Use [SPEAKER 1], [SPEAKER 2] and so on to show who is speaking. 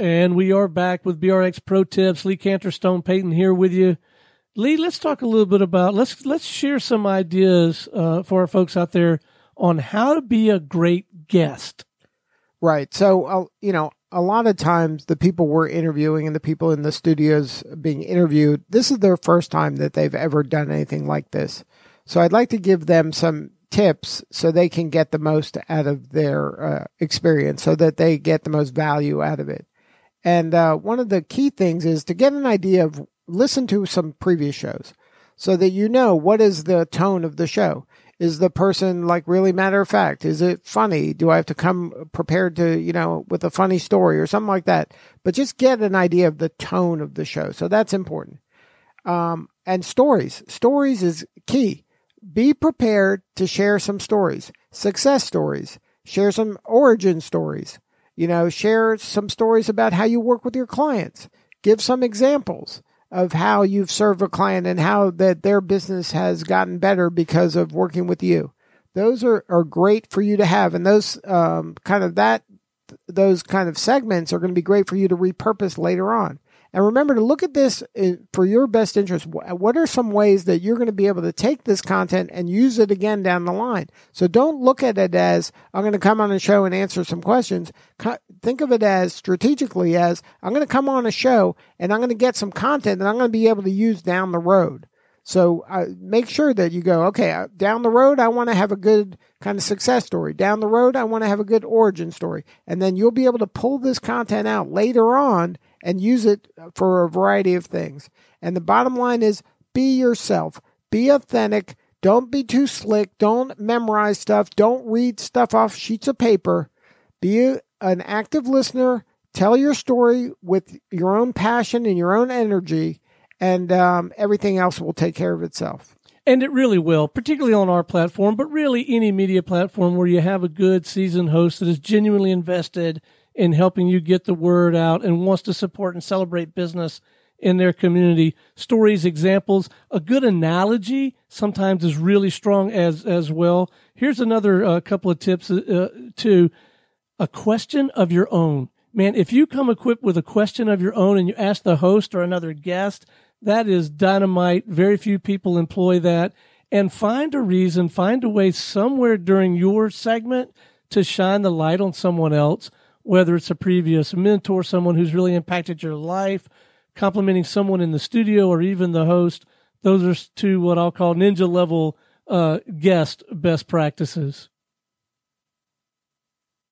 [SPEAKER 1] And we are back with BRX Pro Tips. Lee Cantor, Stone Payton here with you. Lee, let's talk a little bit about, let's share some ideas for our folks out there on how to be a great guest.
[SPEAKER 2] Right. So, a lot of times the people we're interviewing and the people in the studios being interviewed, this is their first time that they've ever done anything like this. So I'd like to give them some tips so they can get the most out of their experience, so that they get the most value out of it. And one of the key things is to get an idea of, listen to some previous shows so that you know what is the tone of the show. Is the person like really matter of fact? Is it funny? Do I have to come prepared to, with a funny story or something like that? But just get an idea of the tone of the show. So that's important. And stories. Stories is key. Be prepared to share some stories, success stories, share some origin stories, share some stories about how you work with your clients, give some examples of how you've served a client and how that their business has gotten better because of working with you. Those are great for you to have. And those kind of segments are going to be great for you to repurpose later on. And remember to look at this for your best interest. What are some ways that you're going to be able to take this content and use it again down the line? So don't look at it as, I'm going to come on a show and answer some questions. Think of it as strategically as, I'm going to come on a show and I'm going to get some content that I'm going to be able to use down the road. So make sure that you go, okay, down the road, I want to have a good kind of success story. Down the road, I want to have a good origin story. And then you'll be able to pull this content out later on and use it for a variety of things. And the bottom line is, be yourself. Be authentic. Don't be too slick. Don't memorize stuff. Don't read stuff off sheets of paper. Be an active listener. Tell your story with your own passion and your own energy, and everything else will take care of itself.
[SPEAKER 1] And it really will, particularly on our platform, but really any media platform where you have a good seasoned host that is genuinely invested in helping you get the word out and wants to support and celebrate business in their community. Stories, examples, a good analogy sometimes is really strong as well. Here's another couple of tips to a question of your own. Man, if you come equipped with a question of your own and you ask the host or another guest, that is dynamite. Very few people employ that. And find a reason, find a way somewhere during your segment to shine the light on someone else, whether it's a previous mentor, someone who's really impacted your life, complimenting someone in the studio, or even the host. Those are two what I'll call ninja level guest best practices.